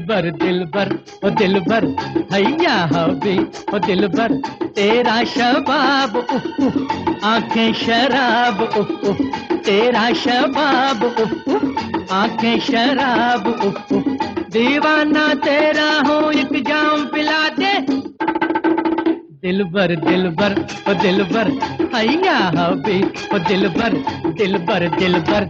दिल भर ओ दिल भर हैया हबी ओ दिल भर तेरा शबाब उफ उफ आंखें शराब उफ उफ तेरा शबाब उफ उफ आंखें शराब उफ उफ दीवाना तेरा हूँ एक जाम पिला दे दिल भर ओ दिल भर हैया हबी ओ दिल भर दिल भर दिल भर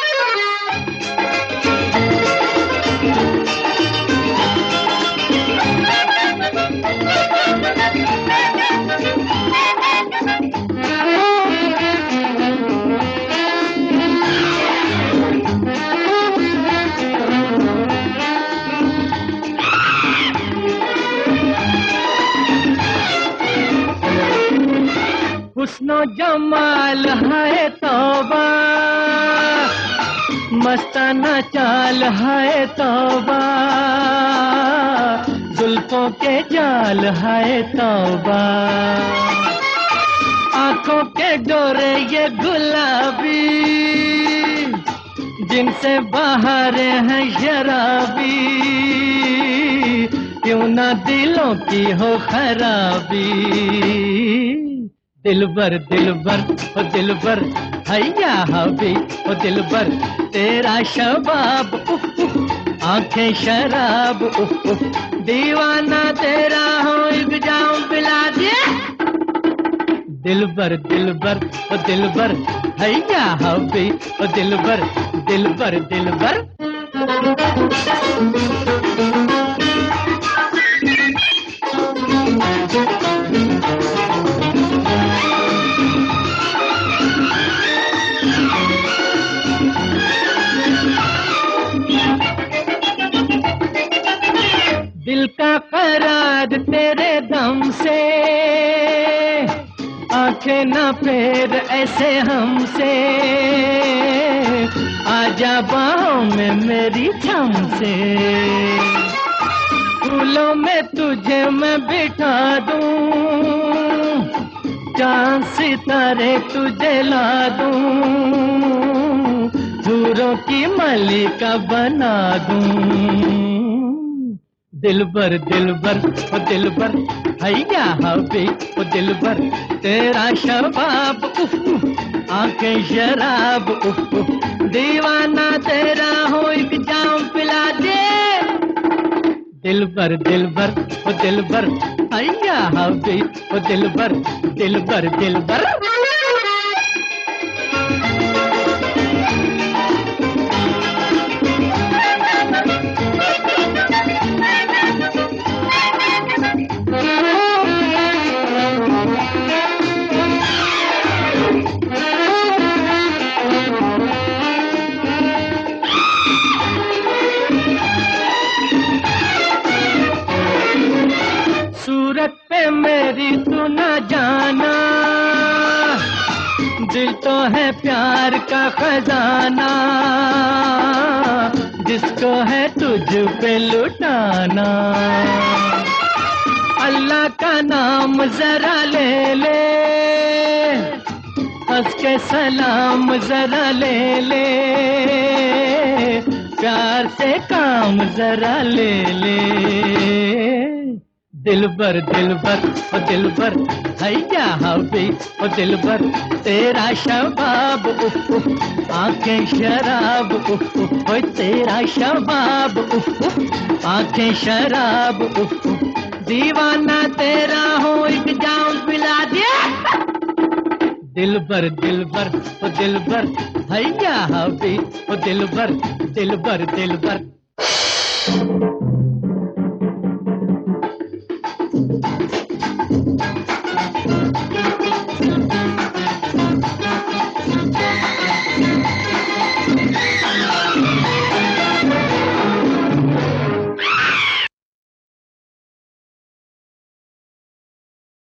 हुस्नो जमाल है तौबा मस्ताना चाल है तौबा जुल्फों के जाल है तौबा आंखों के डोरे ये गुलाबी जिनसे बाहर है शराबी क्यों ना दिलों की हो खराबी दिल भर ओ दिल भर हैया हबी ओ दिल भर तेरा शबाब उफ उफ आंखें शराब उफ उफ दीवाना तेरा हो एक जाम पिला दे दिल भर ओ दिल भर हैया हबी ओ दिल भर दिल भर दिल भर दिल का करार तेरे दम से आंखें ना फेर ऐसे हमसे आजा बाहों में मेरी थम से फूलों में तुझे मैं बिठा दूं चांद सितारे तुझे ला दूं हूरों की मलिका बना दूं दिल भर ओ दिल भर हैया हबी ओ दिल भर तेरा शबाब उफ उफ आंखें शराब उफ उफ दीवाना तेरा हो एक जाम पिला दे दिल भर ओ दिल भर हैया हबी ओ दिल भर दिल भर दिल भर सूरत पे मेरी तू न जाना दिल तो है प्यार का खजाना जिसको है तुझ पे लुटाना अल्लाह का नाम जरा ले ले हंस के सलाम जरा ले ले प्यार से काम जरा ले ले दिल भर ओ दिल भर हैया हबी ओ दिल भर तेरा शबाब उफ उफ आंखें शराब उफ उफ ओ तेरा शबाब उफ उफ आंखें शराब उफ उफ दीवाना तेरा हो एक जाम पिला दे दिल भर ओ दिल भर हैया हबी ओ दिल भर दिल भर